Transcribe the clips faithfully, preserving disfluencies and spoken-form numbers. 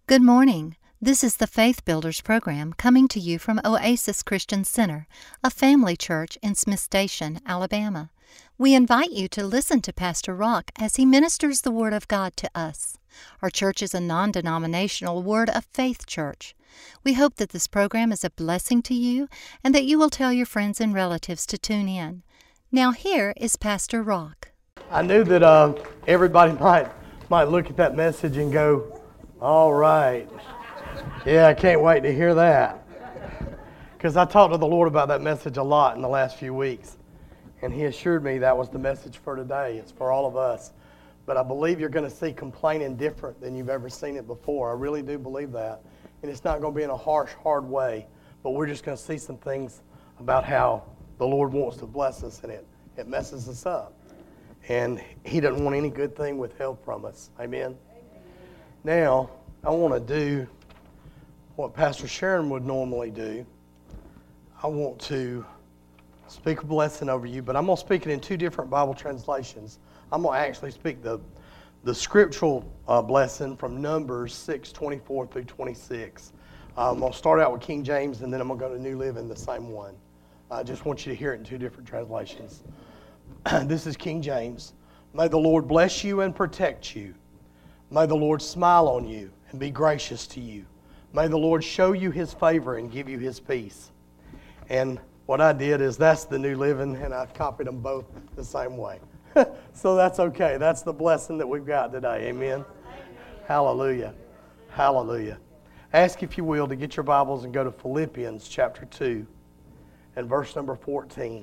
Good morning. This is the Faith Builders program coming to you from Oasis Christian Center, a family church in Smith Station, Alabama. We invite you to listen to Pastor Rock as he ministers the Word of God to us. Our church is a non-denominational Word of Faith church. We hope that this program is a blessing to you and that you will tell your friends and relatives to tune in. Now here is Pastor Rock. I knew that uh, everybody might might look at that message and go, all right. Yeah, I can't wait to hear that. Because I talked to the Lord about that message a lot in the last few weeks. And He assured me that was the message for today. It's for all of us. But I believe you're going to see complaining different than you've ever seen it before. I really do believe that. And it's not going to be in a harsh, hard way. But we're just going to see some things about how the Lord wants to bless us, and it, it messes us up. And He doesn't want any good thing withheld from us. Amen? Now, I want to do what Pastor Sharon would normally do. I want to speak a blessing over you, but I'm going to speak it in two different Bible translations. I'm going to actually speak the the scriptural uh, blessing from Numbers six twenty-four through twenty-six. Um, I'm going to start out with King James, and then I'm going to go to New Living, the same one. I just want you to hear it in two different translations. This is King James. May the Lord bless you and protect you. May the Lord smile on you and be gracious to you. May the Lord show you His favor and give you His peace. And what I did is that's the New Living, and I've copied them both the same way. So that's okay. That's the blessing that we've got today. Amen? Hallelujah. Hallelujah. Ask, if you will, to get your Bibles and go to Philippians chapter two and verse number fourteen.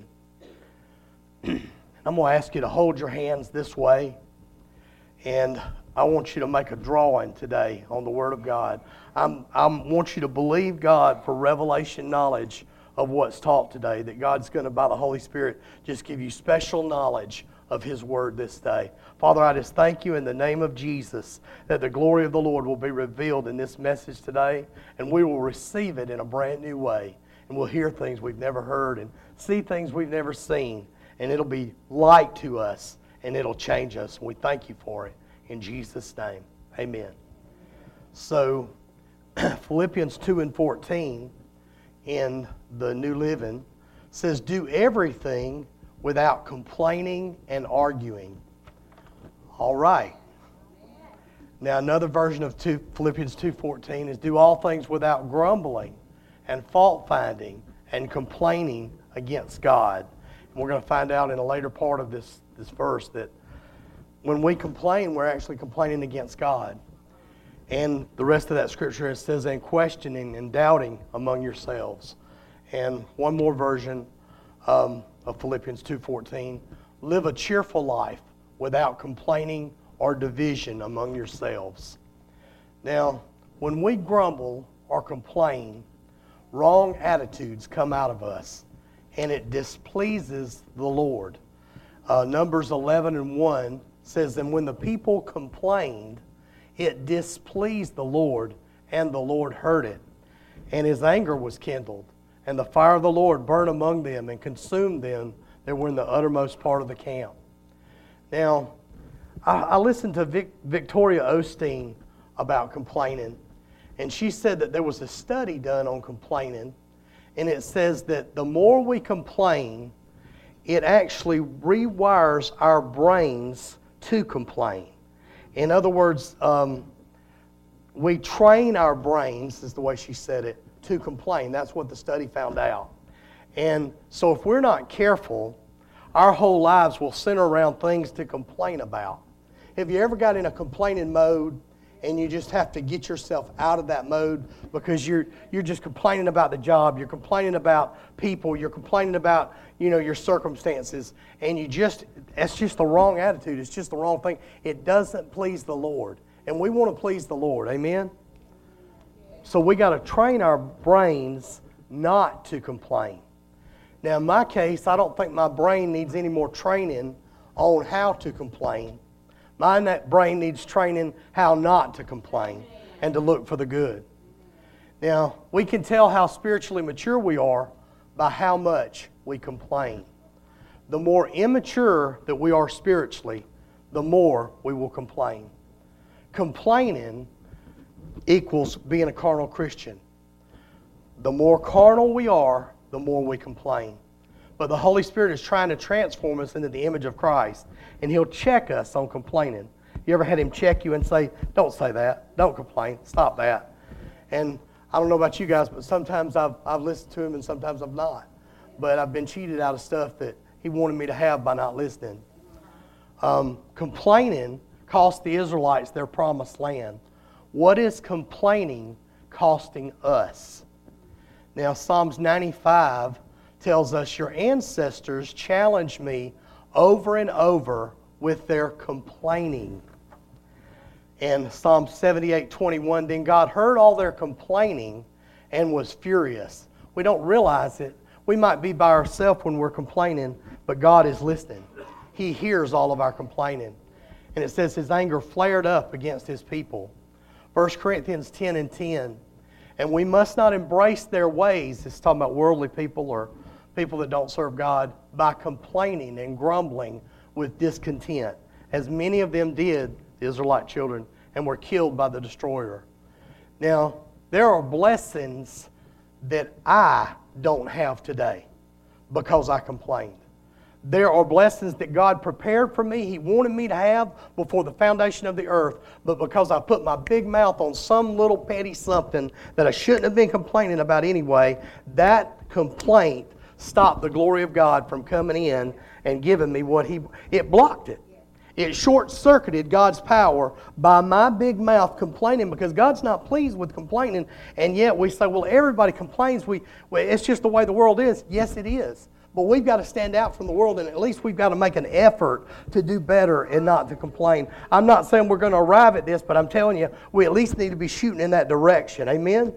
I'm going to ask you to hold your hands this way, and I want you to make a drawing today on the Word of God. I'm, I want you to believe God for revelation knowledge of what's taught today, that God's going to, by the Holy Spirit, just give you special knowledge of His Word this day. Father, I just thank you in the name of Jesus that the glory of the Lord will be revealed in this message today, and we will receive it in a brand new way, and we'll hear things we've never heard and see things we've never seen, and it'll be light to us, and it'll change us, and we thank you for it. In Jesus' name, amen. So, Philippians two and fourteen in the New Living says, do everything without complaining and arguing. All right. Now, another version of two, Philippians two fourteen is, do all things without grumbling and fault-finding and complaining against God. And we're going to find out in a later part of this, this verse that when we complain, we're actually complaining against God. And the rest of that scripture, it says, and questioning and doubting among yourselves. And one more version um, of Philippians two fourteen, live a cheerful life without complaining or division among yourselves. Now, when we grumble or complain, wrong attitudes come out of us, and it displeases the Lord. Uh, Numbers eleven and one says, and when the people complained, it displeased the Lord, and the Lord heard it. And His anger was kindled, and the fire of the Lord burned among them and consumed them that were in the uttermost part of the camp. Now, I, I listened to Vic, Victoria Osteen about complaining, and she said that there was a study done on complaining, and it says that the more we complain, it actually rewires our brains to complain. In other words, um, we train our brains, is the way she said it, to complain. That's what the study found out. And so if we're not careful, our whole lives will center around things to complain about. Have you ever got in a complaining mode and you just have to get yourself out of that mode because you're you're just complaining about the job, you're complaining about people, you're complaining about, you know, your circumstances, and you just, that's just the wrong attitude. It's just the wrong thing. It doesn't please the Lord. And we want to please the Lord. Amen? So we got to train our brains not to complain. Now, in my case, I don't think my brain needs any more training on how to complain. My that brain needs training how not to complain and to look for the good. Now, we can tell how spiritually mature we are by how much we complain. The more immature that we are spiritually, the more we will complain. Complaining equals being a carnal Christian. The more carnal we are, the more we complain. But the Holy Spirit is trying to transform us into the image of Christ, and He'll check us on complaining. You ever had Him check you and say, don't say that, don't complain, stop that? And I don't know about you guys, but sometimes I've, I've listened to Him and sometimes I've not. But I've been cheated out of stuff that He wanted me to have by not listening. Um, complaining cost the Israelites their promised land. What is complaining costing us? Now, Psalms ninety-five tells us, your ancestors challenged me over and over with their complaining. And Psalm seventy-eight twenty-one, then God heard all their complaining and was furious. We don't realize it. We might be by ourselves when we're complaining, but God is listening. He hears all of our complaining. And it says His anger flared up against His people. First Corinthians ten and ten. And we must not embrace their ways. It's talking about worldly people or people that don't serve God, by complaining and grumbling with discontent, as many of them did, the Israelite children, and were killed by the destroyer. Now, there are blessings that I don't have today because I complained. There are blessings that God prepared for me, He wanted me to have before the foundation of the earth, but because I put my big mouth on some little petty something that I shouldn't have been complaining about anyway, that complaint stopped the glory of God from coming in and giving me what He... It blocked it. It short-circuited God's power by my big mouth complaining, because God's not pleased with complaining, and yet we say, well, everybody complains. We, well, it's just the way the world is. Yes, it is. But we've got to stand out from the world, and at least we've got to make an effort to do better and not to complain. I'm not saying we're going to arrive at this, but I'm telling you, we at least need to be shooting in that direction. Amen?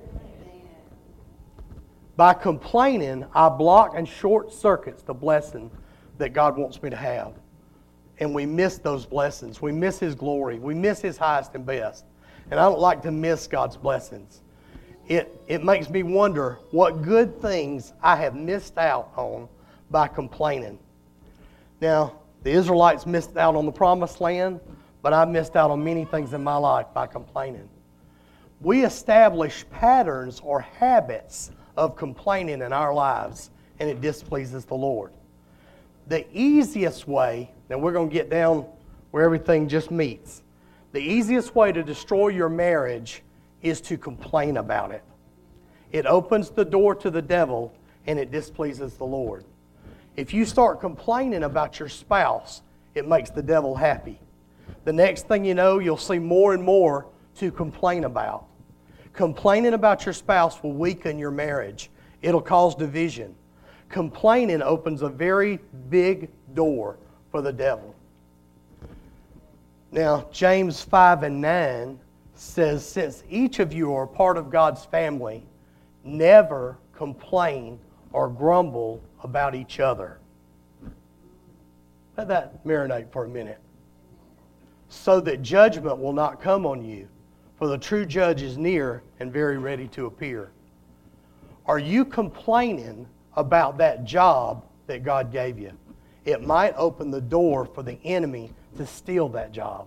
By complaining, I block and short circuits the blessing that God wants me to have. And we miss those blessings. We miss His glory. We miss His highest and best. And I don't like to miss God's blessings. It, it makes me wonder what good things I have missed out on by complaining. Now, the Israelites missed out on the promised land, but I missed out on many things in my life by complaining. We establish patterns or habits of complaining in our lives, and it displeases the Lord. The easiest way, and we're going to get down where everything just meets, the easiest way to destroy your marriage is to complain about it. It opens the door to the devil, and it displeases the Lord. If you start complaining about your spouse, it makes the devil happy. The next thing you know, you'll see more and more to complain about. Complaining about your spouse will weaken your marriage. It'll cause division. Complaining opens a very big door for the devil. Now, James five and nine says, since each of you are part of God's family, never complain or grumble about each other. Let that marinate for a minute. So that judgment will not come on you, for the true judge is near and very ready to appear. Are you complaining about that job that God gave you? It might open the door for the enemy to steal that job.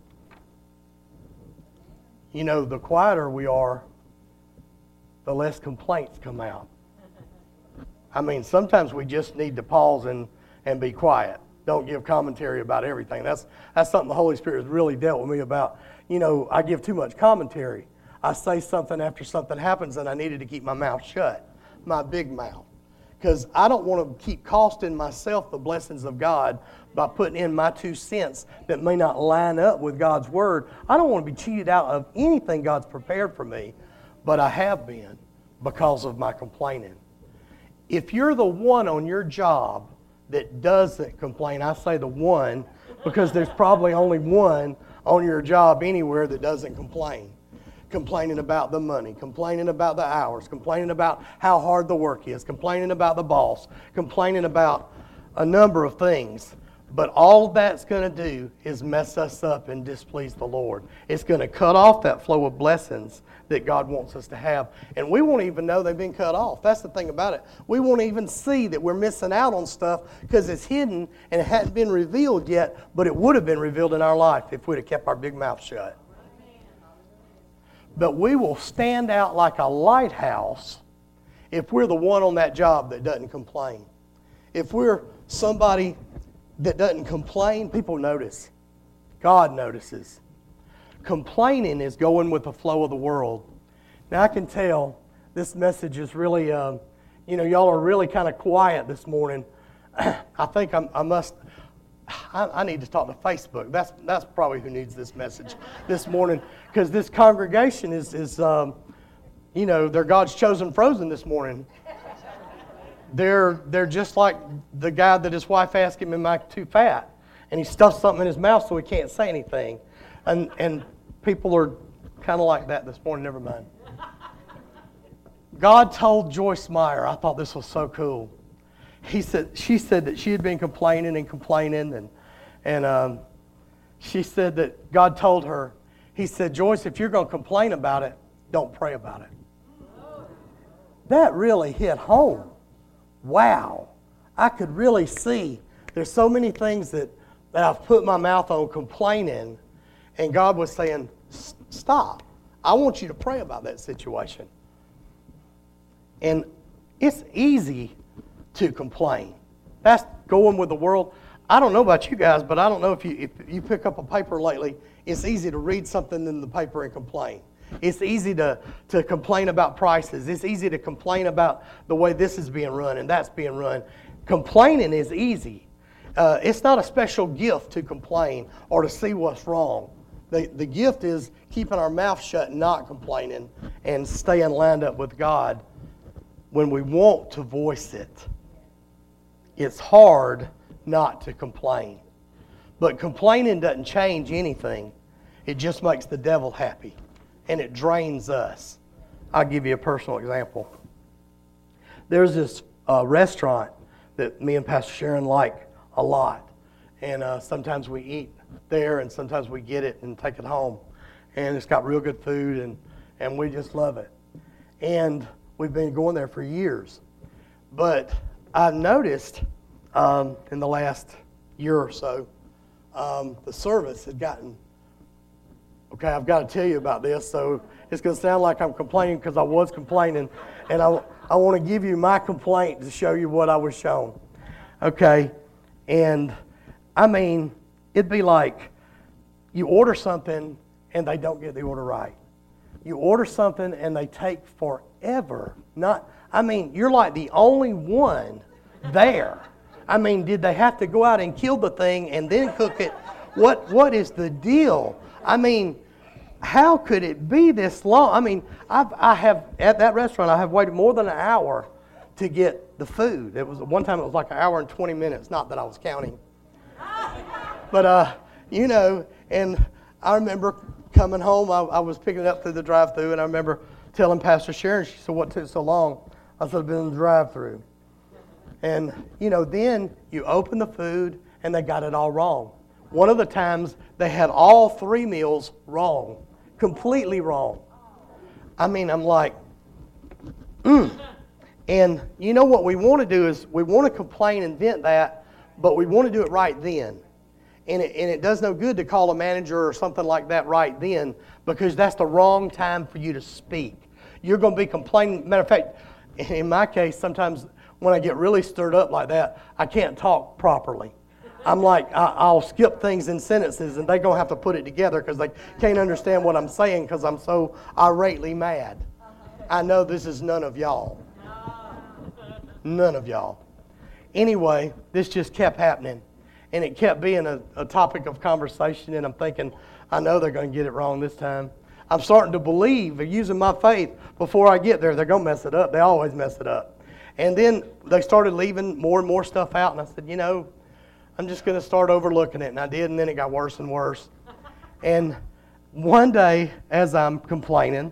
You know, the quieter we are, the less complaints come out. I mean, sometimes we just need to pause and, and be quiet. Don't give commentary about everything. That's, that's something the Holy Spirit has really dealt with me about. You know, I give too much commentary. I say something after something happens and I needed to keep my mouth shut, my big mouth. Because I don't want to keep costing myself the blessings of God by putting in my two cents that may not line up with God's Word. I don't want to be cheated out of anything God's prepared for me, but I have been because of my complaining. If you're the one on your job that doesn't complain, I say the one because there's probably only one on your job anywhere that doesn't complain. Complaining about the money, complaining about the hours, complaining about how hard the work is, complaining about the boss, complaining about a number of things. But all that's going to do is mess us up and displease the Lord. It's going to cut off that flow of blessings that God wants us to have. And we won't even know they've been cut off. That's the thing about it. We won't even see that we're missing out on stuff because it's hidden and it hadn't been revealed yet, but it would have been revealed in our life if we'd have kept our big mouth shut. But we will stand out like a lighthouse if we're the one on that job that doesn't complain. If we're somebody that doesn't complain, people notice. God notices. Complaining is going with the flow of the world. Now, I can tell this message is really, uh, you know, y'all are really kind of quiet this morning. I think I'm, I must, I, I need to talk to Facebook. That's that's probably who needs this message this morning, because this congregation is, is um, you know, they're God's chosen frozen this morning. They're they're just like the guy that his wife asked him, am I too fat? And he stuffs something in his mouth so he can't say anything. And and people are kind of like that this morning. Never mind. God told Joyce Meyer, I thought this was so cool. He said she said that she had been complaining and complaining, and and um, she said that God told her, He said, Joyce, if you're going to complain about it, don't pray about it. That really hit home. Wow, I could really see there's so many things that, that I've put my mouth on complaining, and God was saying, stop. I want you to pray about that situation. And it's easy to complain. That's going with the world. I don't know about you guys, but I don't know if you if you pick up a paper lately, it's easy to read something in the paper and complain. It's easy to, to complain about prices. It's easy to complain about the way this is being run and that's being run. Complaining is easy. Uh, it's not a special gift to complain or to see what's wrong. The, the gift is keeping our mouth shut and not complaining and staying lined up with God when we want to voice it. It's hard not to complain. But complaining doesn't change anything. It just makes the devil happy. And it drains us. I'll give you a personal example. There's this uh, restaurant that me and Pastor Sharon like a lot. And uh, sometimes we eat there and sometimes we get it and take it home. And it's got real good food and, and we just love it. And we've been going there for years. But I've noticed um, in the last year or so, um, the service had gotten... Okay, I've got to tell you about this, so it's going to sound like I'm complaining because I was complaining, and I, I want to give you my complaint to show you what I was shown. Okay, and I mean, it'd be like you order something and they don't get the order right. You order something and they take forever. Not, I mean, you're like the only one there. I mean, did they have to go out and kill the thing and then cook it? What What is the deal? I mean, how could it be this long? I mean, I've, I have, at that restaurant, I have waited more than an hour to get the food. It was one time it was like an hour and twenty minutes, not that I was counting. But, uh, you know, and I remember coming home, I, I was picking it up through the drive-thru, and I remember telling Pastor Sharon, she said, what took so long? I said, I've been in the drive-thru. And, you know, then you open the food, and they got it all wrong. One of the times, they had all three meals wrong, completely wrong. I mean, I'm like, mm. And you know what we want to do is we want to complain and vent that, but we want to do it right then. And it, and it does no good to call a manager or something like that right then, because that's the wrong time for you to speak. You're going to be complaining. Matter of fact, in my case, sometimes when I get really stirred up like that, I can't talk properly. I'm like, I'll skip things in sentences, and they're going to have to put it together because they can't understand what I'm saying because I'm so irately mad. I know this is none of y'all. None of y'all. Anyway, this just kept happening, and it kept being a, a topic of conversation, and I'm thinking, I know they're going to get it wrong this time. I'm starting to believe, they're using my faith, before I get there, they're going to mess it up. They always mess it up. And then they started leaving more and more stuff out, and I said, you know, I'm just going to start overlooking it. And I did, and then it got worse and worse. And one day, as I'm complaining,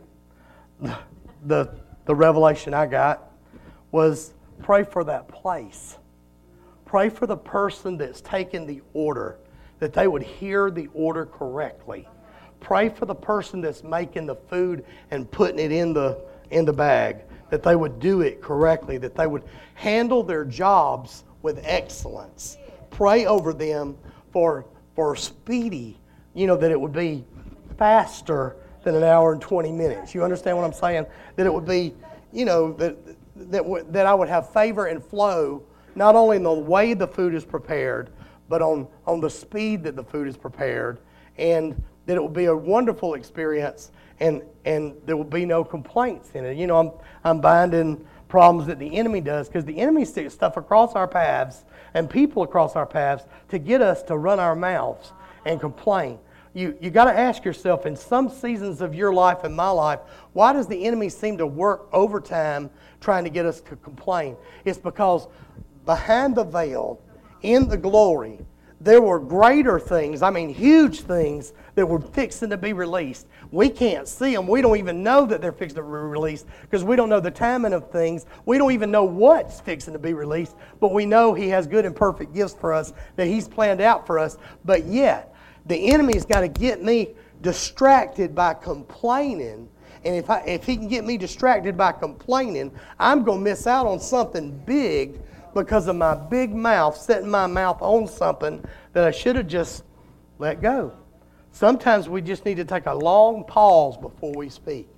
the, the revelation I got was pray for that place. Pray for the person that's taking the order, that they would hear the order correctly. Pray for the person that's making the food and putting it in the, in the bag, that they would do it correctly, that they would handle their jobs with excellence. Pray over them for, for speedy, you know, that it would be faster than an hour and twenty minutes. You understand what I'm saying? That it would be, you know, that that w- that I would have favor and flow, not only in the way the food is prepared, but on, on the speed that the food is prepared, and that it will be a wonderful experience, and and there will be no complaints in it. You know, I'm I'm binding problems that the enemy does, because the enemy sticks stuff across our paths and people across our paths to get us to run our mouths and complain. You you got to ask yourself, in some seasons of your life and my life, why does the enemy seem to work overtime trying to get us to complain? It's because behind the veil, in the glory, there were greater things, I mean huge things, that were fixing to be released. We can't see them. We don't even know that they're fixing to be released because we don't know the timing of things. We don't even know what's fixing to be released, but we know He has good and perfect gifts for us that He's planned out for us. But yet, the enemy's got to get me distracted by complaining. And if I, if he can get me distracted by complaining, I'm going to miss out on something big because of my big mouth, setting my mouth on something that I should have just let go. Sometimes we just need to take a long pause before we speak.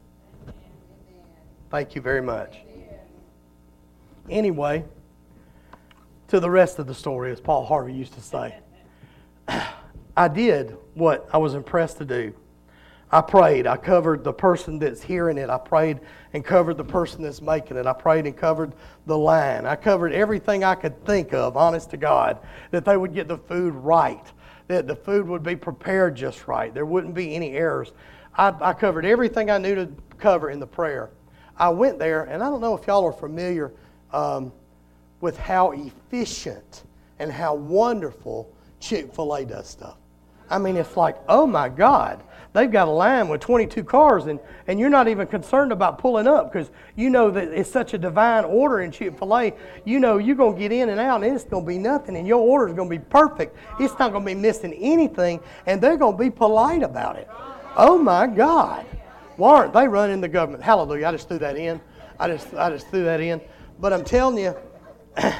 Thank you very much. Anyway, to the rest of the story, as Paul Harvey used to say. I did what I was impressed to do. I prayed. I covered the person that's hearing it. I prayed and covered the person that's making it. I prayed and covered the line. I covered everything I could think of, honest to God, that they would get the food right, that the food would be prepared just right. There wouldn't be any errors. I, I covered everything I knew to cover in the prayer. I went there, and I don't know if y'all are familiar um, with how efficient and how wonderful Chick-fil-A does stuff. I mean, it's like, oh my God, they've got a line with twenty-two cars, and, and you're not even concerned about pulling up because you know that it's such a divine order in Chick-fil-A. You know you're going to get in and out, and it's going to be nothing, and your order is going to be perfect. It's not going to be missing anything, and they're going to be polite about it. Oh my God. Why aren't they running the government? Hallelujah. I just threw that in. I just, I just threw that in. But I'm telling you, I,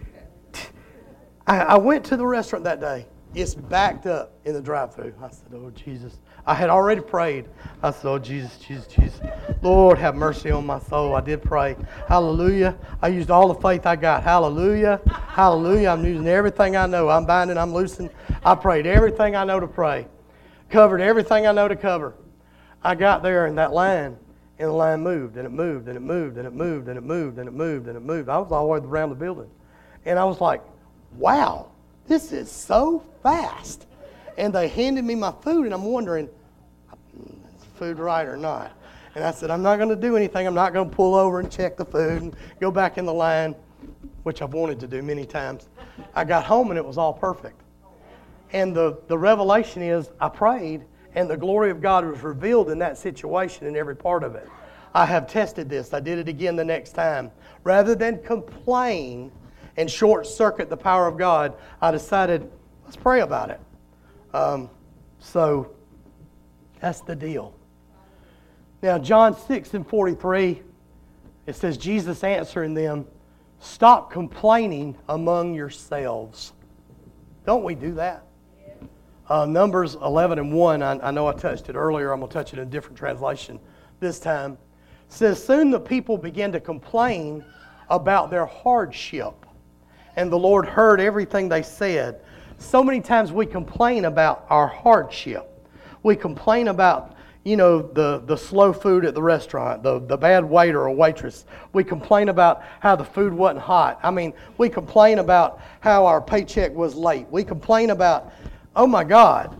I went to the restaurant that day. It's backed up in the drive-thru. I said, oh, Jesus. I had already prayed. I said, oh, Jesus, Jesus, Jesus. Lord, have mercy on my soul. I did pray. Hallelujah. I used all the faith I got. Hallelujah. Hallelujah. I'm using everything I know. I'm binding. I'm loosing. I prayed everything I know to pray. Covered everything I know to cover. I got there in that line, and the line moved, and it moved, and it moved, and it moved, and it moved, and it moved, and it moved. I was all the way around the building. And I was like, wow. This is so fast. And they handed me my food, and I'm wondering, is the food right or not? And I said, I'm not going to do anything. I'm not going to pull over and check the food and go back in the line, which I've wanted to do many times. I got home, and it was all perfect. And the, the revelation is, I prayed, and the glory of God was revealed in that situation in every part of it. I have tested this. I did it again the next time. Rather than complain and short-circuit the power of God, I decided, let's pray about it. Um, so, that's the deal. Now, John six and forty-three, it says, Jesus answering them, stop complaining among yourselves. Don't we do that? Uh, Numbers eleven and one, I, I know I touched it earlier. I'm going to touch it in a different translation this time. It says, soon the people began to complain about their hardship. And the Lord heard everything they said. So many times we complain about our hardship. We complain about, you know, the, the slow food at the restaurant, the, the bad waiter or waitress. We complain about how the food wasn't hot. I mean, we complain about how our paycheck was late. We complain about, oh my God,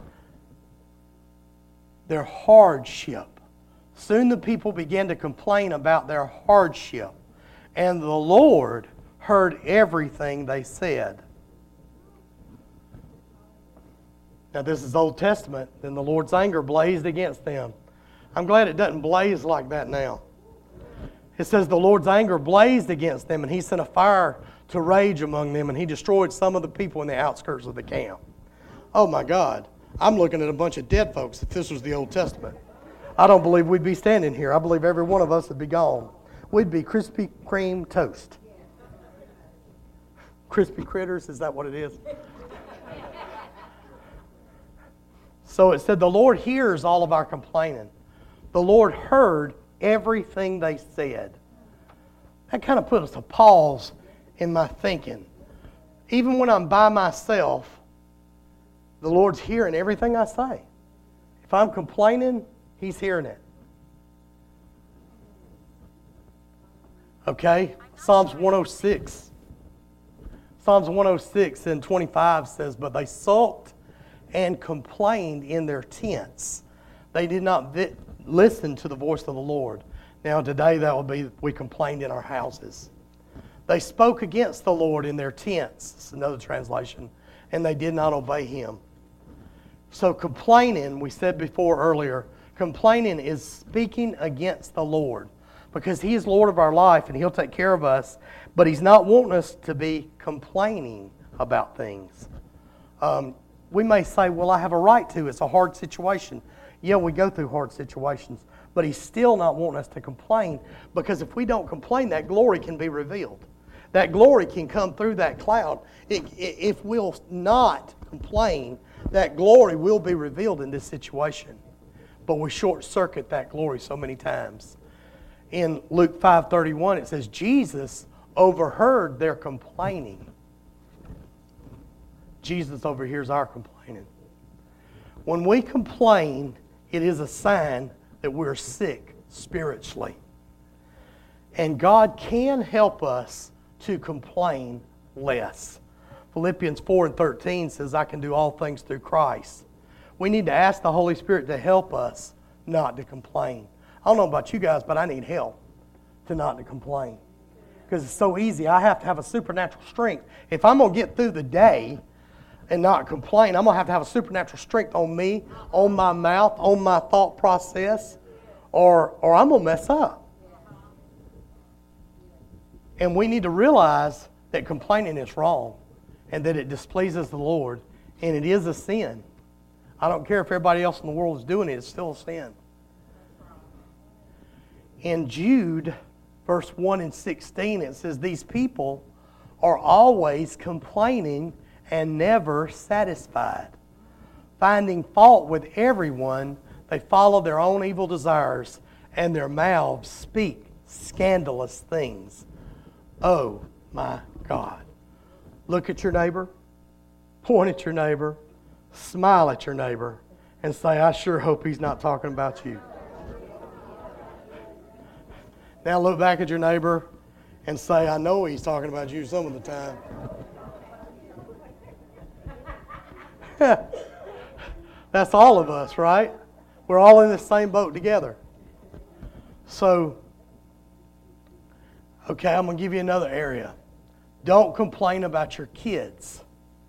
their hardship. Soon the people began to complain about their hardship. And the Lord heard everything they said. Now this is Old Testament. Then the Lord's anger blazed against them. I'm glad it doesn't blaze like that now. It says the Lord's anger blazed against them, and He sent a fire to rage among them, and He destroyed some of the people in the outskirts of the camp. Oh my God. I'm looking at a bunch of dead folks if this was the Old Testament. I don't believe we'd be standing here. I believe every one of us would be gone. We'd be Krispy Kreme toast. Crispy critters, is that what it is? So it said the Lord hears all of our complaining. The Lord heard everything they said. That kind of put us a pause in my thinking. Even when I'm by myself, the Lord's hearing everything I say. If I'm complaining, He's hearing it. Okay? Psalms one oh six. Psalms one oh six and twenty-five says, "But they sulked and complained in their tents. They did not vi- listen to the voice of the Lord." Now today that would be, we complained in our houses. "They spoke against the Lord in their tents," that's another translation, "and they did not obey Him." So complaining, we said before earlier, complaining is speaking against the Lord. Because He is Lord of our life and He'll take care of us. But He's not wanting us to be complaining about things. Um, we may say, well, I have a right to. It's a hard situation. Yeah, we go through hard situations. But He's still not wanting us to complain. Because if we don't complain, that glory can be revealed. That glory can come through that cloud. It, it, if we'll not complain, that glory will be revealed in this situation. But we short-circuit that glory so many times. In Luke five thirty-one, it says, Jesus overheard their complaining. Jesus overhears our complaining. When we complain, it is a sign that we're sick spiritually. And God can help us to complain less. Philippians four and thirteen says, "I can do all things through Christ." We need to ask the Holy Spirit to help us not to complain. I don't know about you guys, but I need help to not to complain. Because it's so easy. I have to have a supernatural strength. If I'm going to get through the day and not complain, I'm going to have to have a supernatural strength on me, on my mouth, on my thought process, or, or I'm going to mess up. And we need to realize that complaining is wrong and that it displeases the Lord, and it is a sin. I don't care if everybody else in the world is doing it, it's still a sin. In Jude, verse one and sixteen, it says, "These people are always complaining and never satisfied. Finding fault with everyone, they follow their own evil desires, and their mouths speak scandalous things." Oh my God. Look at your neighbor, point at your neighbor, smile at your neighbor, and say, "I sure hope he's not talking about you." Now look back at your neighbor and say, "I know he's talking about you some of the time." That's all of us, right? We're all in the same boat together. So, okay, I'm going to give you another area. Don't complain about your kids.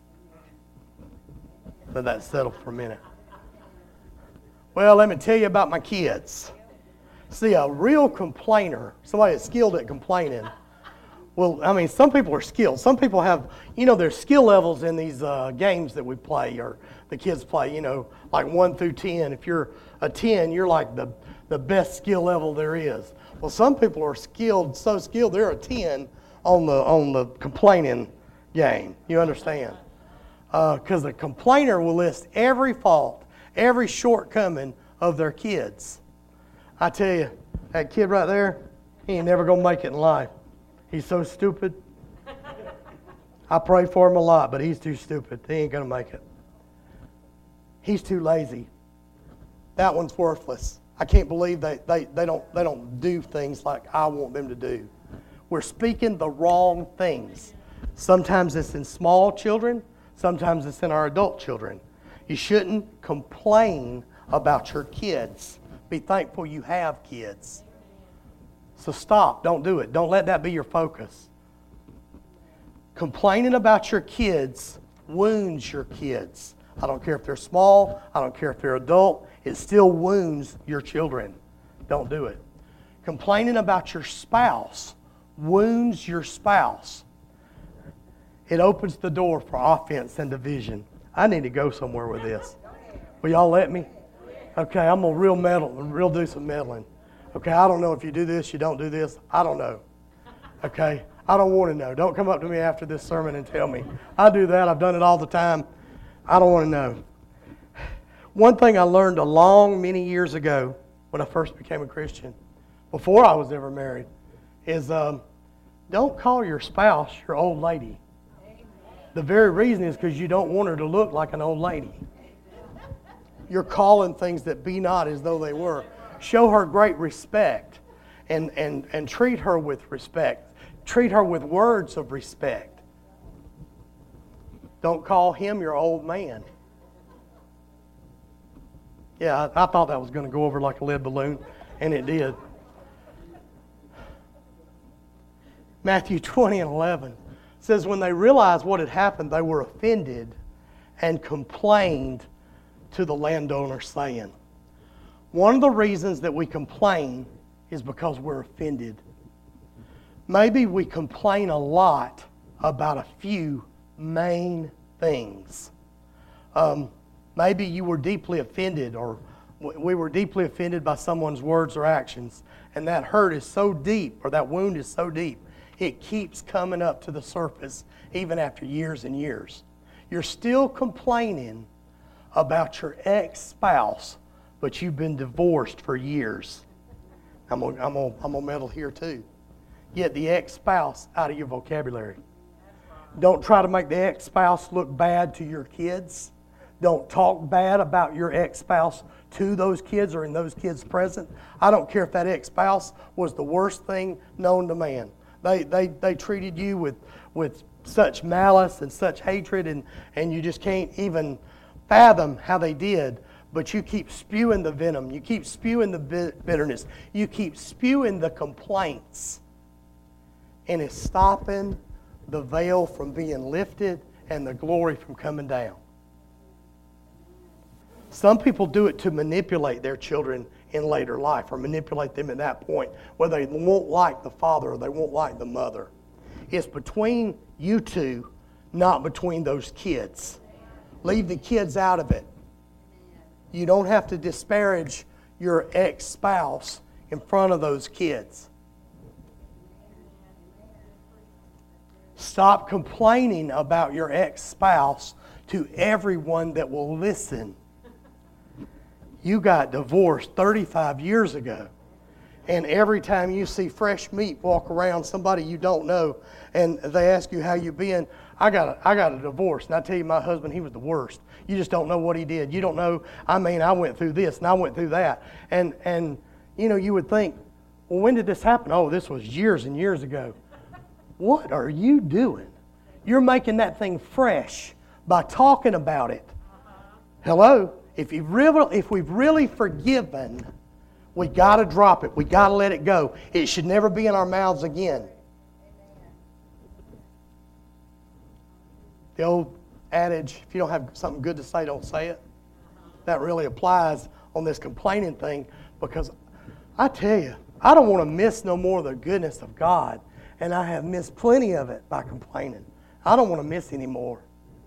Let that settle for a minute. Well, let me tell you about my kids. See, a real complainer, somebody that's skilled at complaining, well, I mean, some people are skilled. Some people have, you know, there's skill levels in these uh, games that we play or the kids play, you know, like one through ten. If you're a ten, you're like the, the best skill level there is. Well, some people are skilled, so skilled, they're a ten on the on the complaining game. You understand? Because uh, the complainer will list every fault, every shortcoming of their kids. I tell you, that kid right there, he ain't never going to make it in life. He's so stupid. I pray for him a lot, but he's too stupid. He ain't going to make it. He's too lazy. That one's worthless. I can't believe they, they, they, don't, they don't do things like I want them to do. We're speaking the wrong things. Sometimes it's in small children. Sometimes it's in our adult children. You shouldn't complain about your kids. Be thankful you have kids. So stop. Don't do it. Don't let that be your focus. Complaining about your kids wounds your kids. I don't care if they're small. I don't care if they're adult. It still wounds your children. Don't do it. Complaining about your spouse wounds your spouse. It opens the door for offense and division. I need to go somewhere with this. Will y'all let me? Okay, I'm going to real meddle, real do some meddling. Okay, I don't know if you do this, you don't do this. I don't know. Okay, I don't want to know. Don't come up to me after this sermon and tell me. I do that. I've done it all the time. I don't want to know. One thing I learned a long, many years ago when I first became a Christian, before I was ever married, is um, don't call your spouse your old lady. The very reason is because you don't want her to look like an old lady. You're calling things that be not as though they were. Show her great respect and, and, and treat her with respect. Treat her with words of respect. Don't call him your old man. Yeah, I, I thought that was going to go over like a lead balloon, and it did. Matthew twenty and eleven says, when they realized what had happened, they were offended and complained to the landowner, saying, one of the reasons that we complain is because we're offended. Maybe we complain a lot about a few main things. Um, maybe you were deeply offended, or we were deeply offended by someone's words or actions, and that hurt is so deep, or that wound is so deep, it keeps coming up to the surface even after years and years. You're still complaining about your ex-spouse, but you've been divorced for years. I'm gonna, I'm gonna, I'm gonna meddle here too. Get the ex-spouse out of your vocabulary. Don't try to make the ex-spouse look bad to your kids. Don't talk bad about your ex-spouse to those kids or in those kids' present. I don't care if that ex-spouse was the worst thing known to man. They, they, they treated you with, with such malice and such hatred, and, and you just can't even fathom how they did. But you keep spewing the venom. You keep spewing the bitterness. You keep spewing the complaints. And it's stopping the veil from being lifted and the glory from coming down. Some people do it to manipulate their children in later life, or manipulate them at that point where they won't like the father or they won't like the mother. It's between you two, not between those kids. Leave the kids out of it. You don't have to disparage your ex-spouse in front of those kids. Stop complaining about your ex-spouse to everyone that will listen. You got divorced thirty-five years ago. And every time you see fresh meat walk around somebody you don't know, and they ask you how you been, I got a, I got a divorce. And I tell you, my husband, he was the worst. You just don't know what he did. You don't know, I mean, I went through this and I went through that. And, and you know, you would think, well, when did this happen? Oh, this was years and years ago. What are you doing? You're making that thing fresh by talking about it. Hello? If, you've really, if we've really forgiven, we got to drop it. We got to let it go. It should never be in our mouths again. The old adage, if you don't have something good to say, don't say it. That really applies on this complaining thing, because I tell you, I don't want to miss no more of the goodness of God, and I have missed plenty of it by complaining. I don't want to miss any more.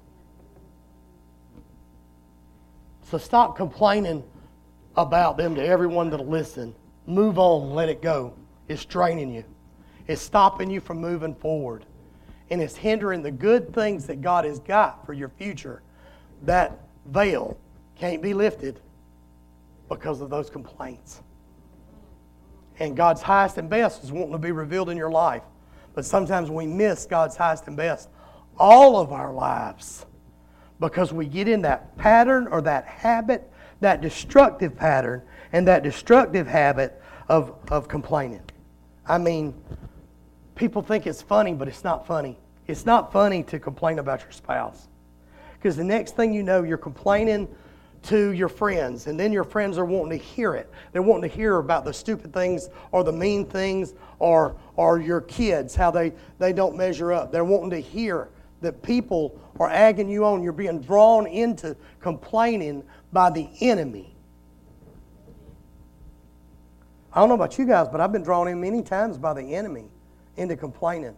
So stop complaining about them to everyone that'll listen. Move on, let it go. It's draining you. It's stopping you from moving forward. And it's hindering the good things that God has got for your future. That veil can't be lifted because of those complaints. And God's highest and best is wanting to be revealed in your life. But sometimes we miss God's highest and best all of our lives because we get in that pattern or that habit, that destructive pattern and that destructive habit of, of complaining. I mean, people think it's funny, but it's not funny. It's not funny to complain about your spouse. Because the next thing you know, you're complaining to your friends, and then your friends are wanting to hear it. They're wanting to hear about the stupid things or the mean things or, or your kids, how they, they don't measure up. They're wanting to hear that people are egging you on. You're being drawn into complaining by the enemy. I don't know about you guys, but I've been drawn in many times by the enemy into complaining.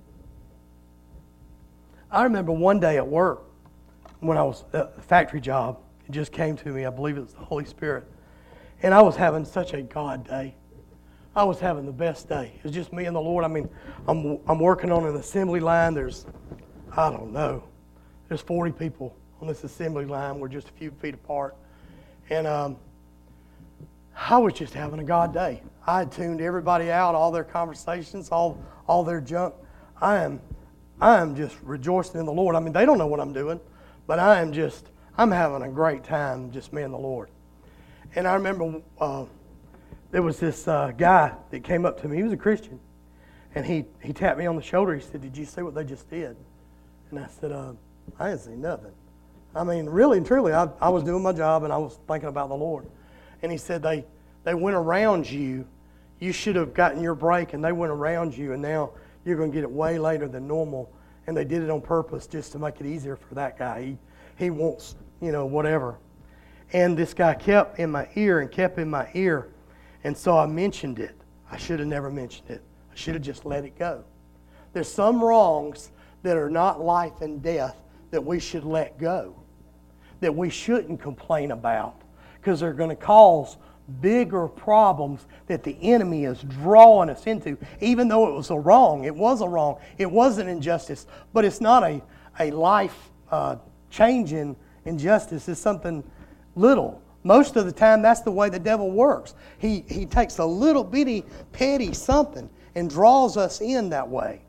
I remember one day at work when I was at a factory job, it just came to me. I believe it was the Holy Spirit. And I was having such a God day. I was having the best day. It was just me and the Lord. I mean, I'm, I'm working on an assembly line. There's, I don't know, there's forty people on this assembly line. We're just a few feet apart. And um, I was just having a God day. I had tuned everybody out, all their conversations, all all their junk. I am, I am just rejoicing in the Lord. I mean, they don't know what I'm doing, but I am just, I'm having a great time, just me and the Lord. And I remember uh, there was this uh, guy that came up to me. He was a Christian, and he he tapped me on the shoulder. He said, "Did you see what they just did?" And I said, uh, "I didn't see nothing." I mean, really and truly, I, I was doing my job and I was thinking about the Lord. And he said, they, they went around you. You should have gotten your break, and they went around you, and now you're going to get it way later than normal. And they did it on purpose just to make it easier for that guy. He, he wants, you know, whatever. And this guy kept in my ear and kept in my ear. And so I mentioned it. I should have never mentioned it. I should have just let it go. There's some wrongs that are not life and death that we should let go, that we shouldn't complain about, because they're going to cause bigger problems that the enemy is drawing us into. Even though it was a wrong, it was a wrong, it was an injustice, but it's not a, a life uh, changing injustice. It's something little. Most of the time, that's the way the devil works. He, he takes a little bitty, petty something and draws us in that way.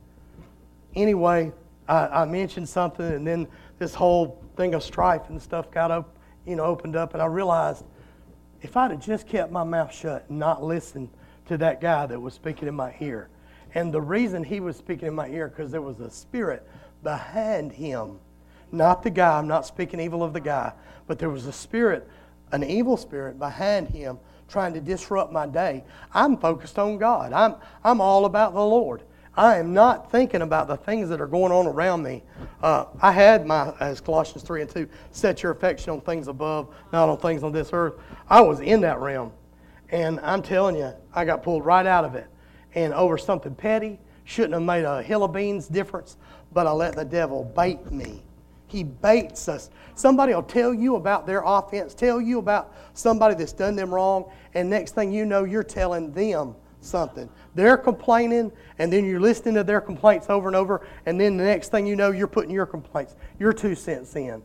Anyway, I, I mentioned something, and then this whole thing of strife and stuff got up, you know, opened up, and I realized if I'd have just kept my mouth shut and not listened to that guy that was speaking in my ear, and the reason he was speaking in my ear, because there was a spirit behind him, not the guy. I'm not speaking evil of the guy, but there was a spirit, an evil spirit behind him trying to disrupt my day. I'm focused on God. I'm I'm all about the Lord. I am not thinking about the things that are going on around me. Uh, I had my, as Colossians three and two, set your affection on things above, not on things on this earth. I was in that realm. And I'm telling you, I got pulled right out of it. And over something petty, shouldn't have made a hill of beans difference, but I let the devil bait me. He baits us. Somebody will tell you about their offense, tell you about somebody that's done them wrong, and next thing you know, you're telling them something. They're complaining, and then you're listening to their complaints over and over, and then the next thing you know, you're putting your complaints, your two cents in.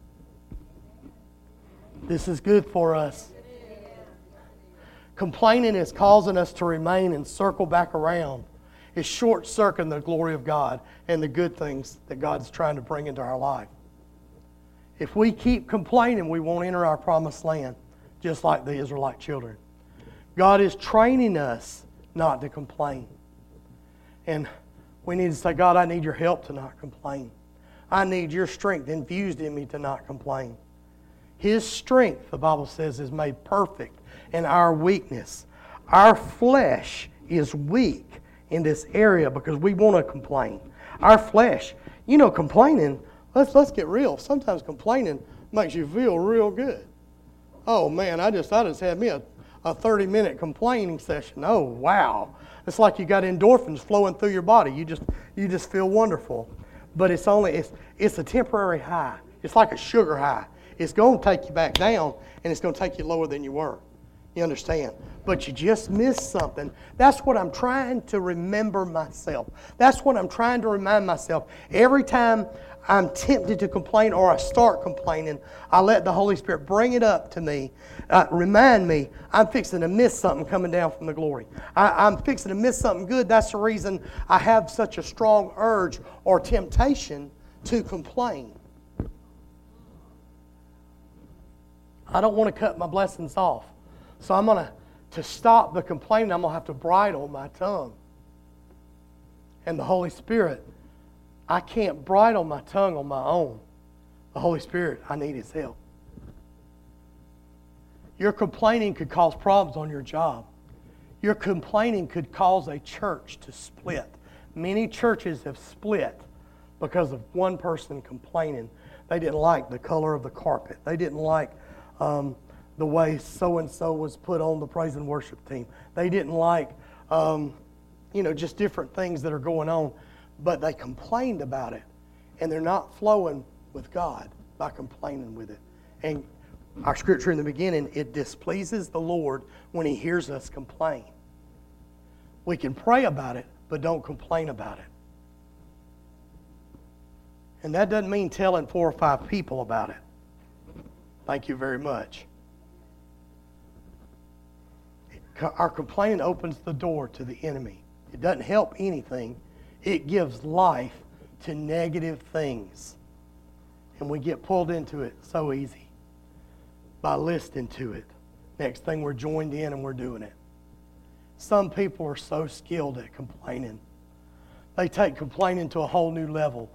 This is good for us. Complaining is causing us to remain and circle back around. It's short-circuiting the glory of God and the good things that God's trying to bring into our life. If we keep complaining, we won't enter our promised land, just like the Israelite children. God is training us not to complain. And we need to say, God, I need your help to not complain. I need your strength infused in me to not complain. His strength, the Bible says, is made perfect in our weakness. Our flesh is weak in this area because we want to complain. Our flesh, you know, complaining, let's let's get real. Sometimes complaining makes you feel real good. Oh man, I just I just had me a a thirty minute complaining session. Oh, wow. It's like you got endorphins flowing through your body. You just you just feel wonderful. But it's only it's it's a temporary high. It's like a sugar high. It's going to take you back down, and it's going to take you lower than you were. You understand? But you just missed something. That's what I'm trying to remember myself. That's what I'm trying to remind myself. Every time I'm tempted to complain or I start complaining, I let the Holy Spirit bring it up to me, uh, remind me I'm fixing to miss something coming down from the glory. I, I'm fixing to miss something good. That's the reason I have such a strong urge or temptation to complain. I don't want to cut my blessings off. So I'm going to, to stop the complaining, I'm going to have to bridle my tongue. And the Holy Spirit, I can't bridle my tongue on my own. The Holy Spirit, I need His help. Your complaining could cause problems on your job. Your complaining could cause a church to split. Many churches have split because of one person complaining. They didn't like the color of the carpet. They didn't like um, the way so-and-so was put on the praise and worship team. They didn't like, um, you know, just different things that are going on. But they complained about it. And they're not flowing with God by complaining with it. And our scripture in the beginning, it displeases the Lord when He hears us complain. We can pray about it, but don't complain about it. And that doesn't mean telling four or five people about it. Thank you very much. Our complaining opens the door to the enemy. It doesn't help anything. It gives life to negative things. And we get pulled into it so easy by listening to it. Next thing, we're joined in and we're doing it. Some people are so skilled at complaining. They take complaining to a whole new level.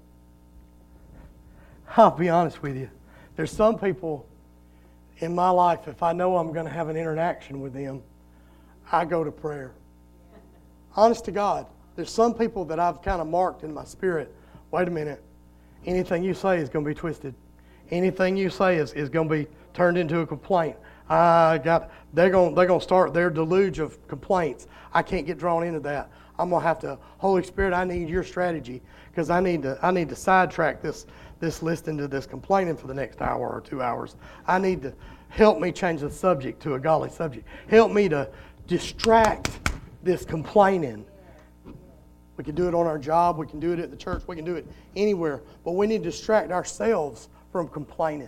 I'll be honest with you. There's some people in my life, if I know I'm going to have an interaction with them, I go to prayer. Honest to God. There's some people that I've kind of marked in my spirit. Wait a minute. Anything you say is going to be twisted. Anything you say is, is going to be turned into a complaint. I got. They're going. They're going to start their deluge of complaints. I can't get drawn into that. I'm going to have to. Holy Spirit, I need your strategy because I need to. I need to sidetrack this this listening to this complaining for the next hour or two hours. I need to help me change the subject to a godly subject. Help me to distract this complaining. We can do it on our job. We can do it at the church. We can do it anywhere. But we need to distract ourselves from complaining.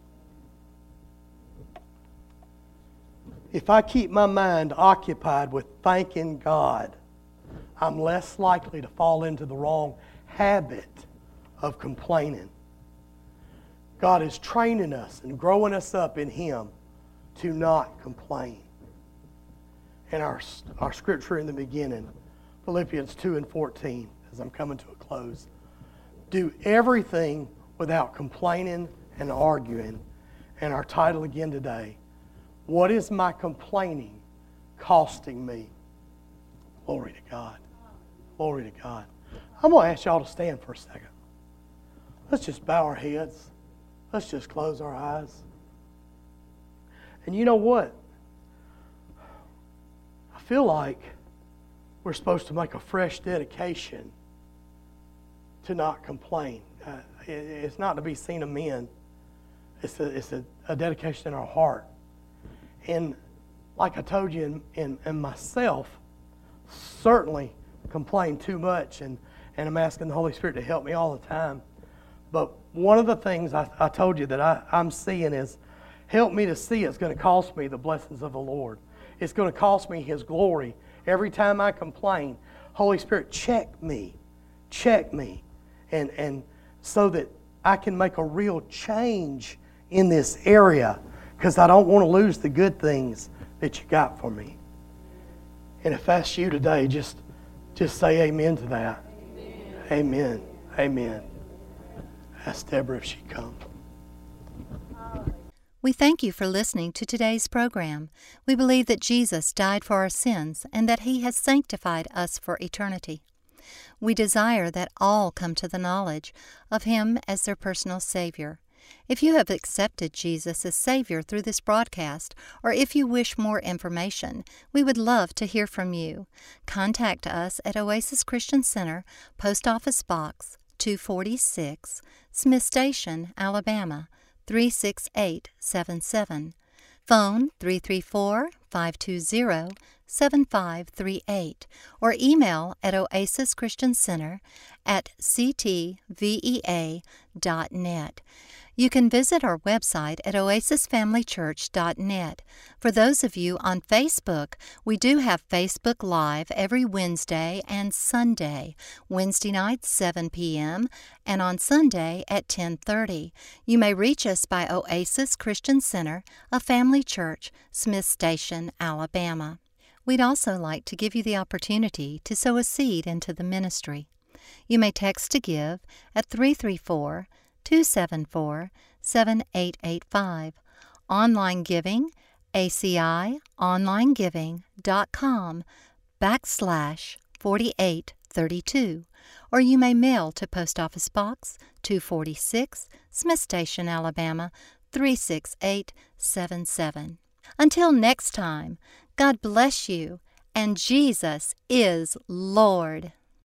If I keep my mind occupied with thanking God, I'm less likely to fall into the wrong habit of complaining. God is training us and growing us up in Him to not complain. And our, our scripture in the beginning, Philippians two and fourteen, as I'm coming to a close. Do everything without complaining and arguing. And our title again today, what is my complaining costing me? Glory to God. Glory to God. I'm going to ask y'all to stand for a second. Let's just bow our heads. Let's just close our eyes. And you know what? I feel like we're supposed to make a fresh dedication to not complain. Uh, it, it's not to be seen of men. It's a, it's a, a dedication in our heart. And like I told you, in, in, in myself, certainly complain too much, and, and I'm asking the Holy Spirit to help me all the time. But one of the things I, I told you that I, I'm seeing is, help me to see it's going to cost me the blessings of the Lord. It's going to cost me His glory. Every time I complain, Holy Spirit, check me. Check me. And, and so that I can make a real change in this area, because I don't want to lose the good things that you got for me. And if that's you today, just, just say amen to that. Amen. Amen. Amen. Ask Deborah if she'd come. We thank you for listening to today's program. We believe that Jesus died for our sins and that He has sanctified us for eternity. We desire that all come to the knowledge of Him as their personal Savior. If you have accepted Jesus as Savior through this broadcast, or if you wish more information, we would love to hear from you. Contact us at Oasis Christian Center, Post Office Box two forty-six, Smith Station, Alabama, three six eight seven seven. Phone three three four, five two zero, seven five three eight, or email at oasis christian center at c t v e a dot net. You can visit our website at oasis family church dot net. For those of you on Facebook, we do have Facebook Live every Wednesday and Sunday, Wednesday nights seven p.m. and on Sunday at ten thirty. You may reach us by Oasis Christian Center, a family church, Smith Station, Alabama. We'd also like to give you the opportunity to sow a seed into the ministry. You may text to give at three three four, two seven four, seven eight eight five. Online giving, A C I online giving dot com backslash forty-eight thirty-two. Or you may mail to Post Office Box two forty-six, Smith Station, Alabama, three six eight seven seven. Until next time, God bless you, and Jesus is Lord.